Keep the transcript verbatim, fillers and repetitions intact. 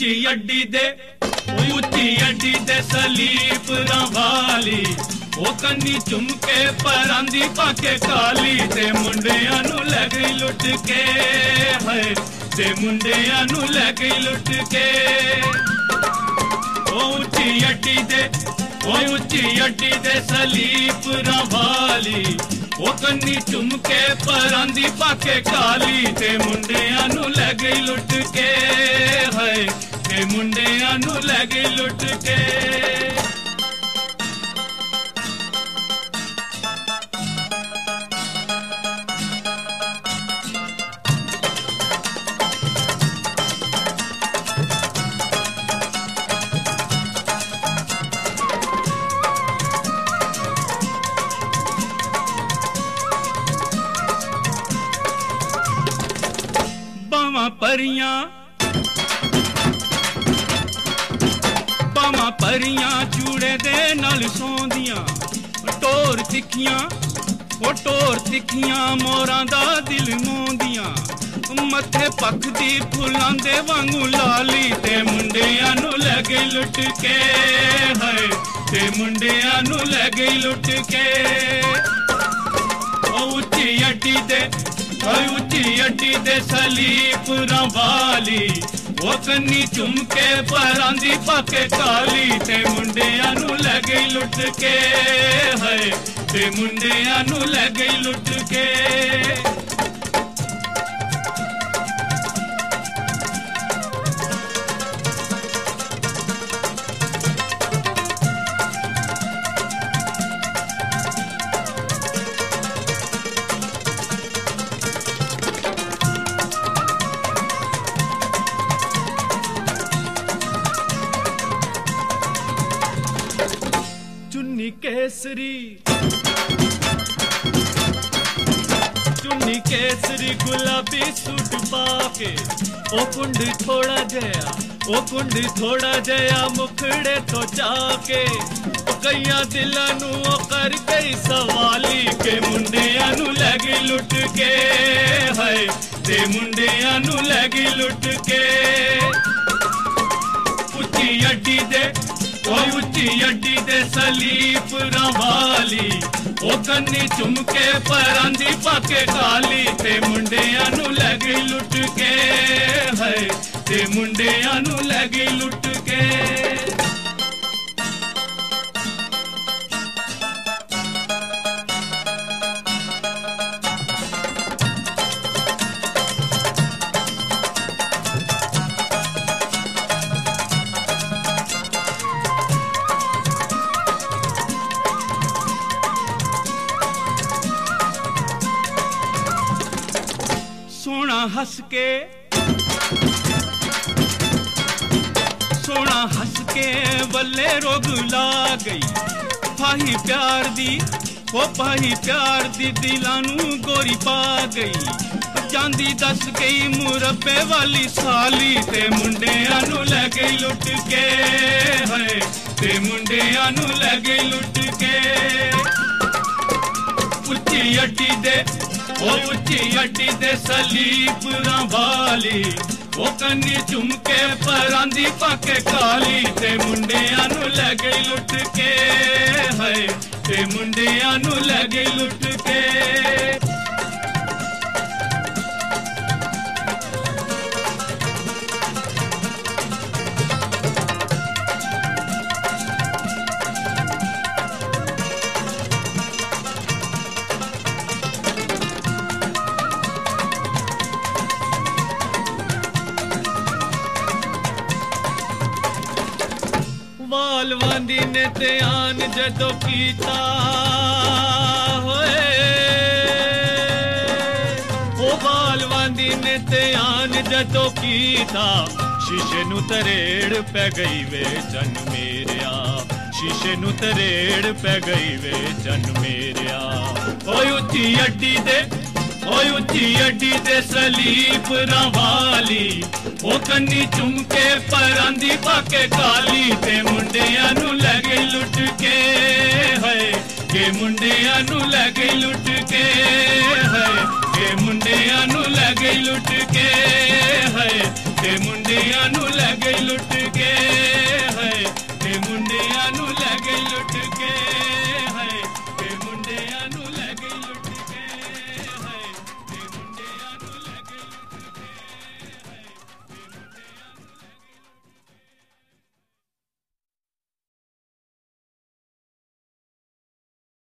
उच्ची अड्डी दे उच्ची अड्डी दे सलीप रवाली ओ कन्नी चुमके परांदी पाके काली ते मुंडियां नु ले गई लुट के है ते मुंडियां नु ले गई लुट के ओ उच्ची अड्डी दे ओ उच्ची अड्डी दे सलीप रवाली ओ कन्नी चुमके परांदी पाके काली ते मुंडियां नु ले गई लुट के है ते मुंडियां नु ले गई लुट के परियां बामा परियां चूड़े दे नाल सौंदियां टोर तिखियां ओ टोर तिखियां मोरां दा दिल मोंदियां मथे पखदी फुलां दे वांगू लाली ते मुंडियां नु ले गई लुट के है ते मुंडियां नु ले गई लुट के ओ उच्ची अड्डी दे उच्ची अड्डी दे सलीप रवाली वो कन्नी चुमके परांदी पाके काली ते मुंडियां नु ले गई लुट के है ते मुंडियां नु ले गई लुट के केसरी चुन्नी केसरी गुलाबी सूट पाके ओ कुंड थोड़ा जया ओ कुंड थोड़ा जया मुखड़े तो जाके ओ कईया दिलां नू ओ कर गई सवाली के मुंडियां नू ले गई लुट के है ते मुंडियां नू ले गई लुट के उच्ची अड्डी दे ओ उच्ची अड्डी दे सलीप रवाली ओ कन्नी चुमके परांदी पाके काली ते मुंडियां नु ले गई लुट के है ते मुंडियां नु ले गई लुट के सोना हंस के सोना हंस के बल्ले रोग ला गई फाही प्यार दी ओ फाही प्यार दी दिलां नू गोरी पा गई जांदी दस गई मुरब्बे वाली साली ते मुंडियां नू ले गई लुट के है ते मुंडियां नू ले गई लुट के उच्ची अड्डी दे ओ उच्ची अड्डी दे सलीप रवाली ओ कन्नी चुमके परांदी पाके काली ते मुंडियां नु ले गई लुट के है ते मुंडियां नु ले गई लुट के वाल वांदी ने ते आन जदों कीता होए ओ वाल वांदी ने ते आन जदों कीता शीशे नू तरेड़ पै गई वे चन मेरिया शीशे नू तरेड़ पै गई वे चन मेरिया ओए उच्ची अड्डी दे ओए उच्ची अड्डी दे सलीप रवाली ओ कन्नी चुमके परांदी पाके काली ते मुंडियां नु ले गई लुट के है के मुंडियां नु ले गई लुट के है के मुंडियां नु ले गई लुट के है के मुंडियां नु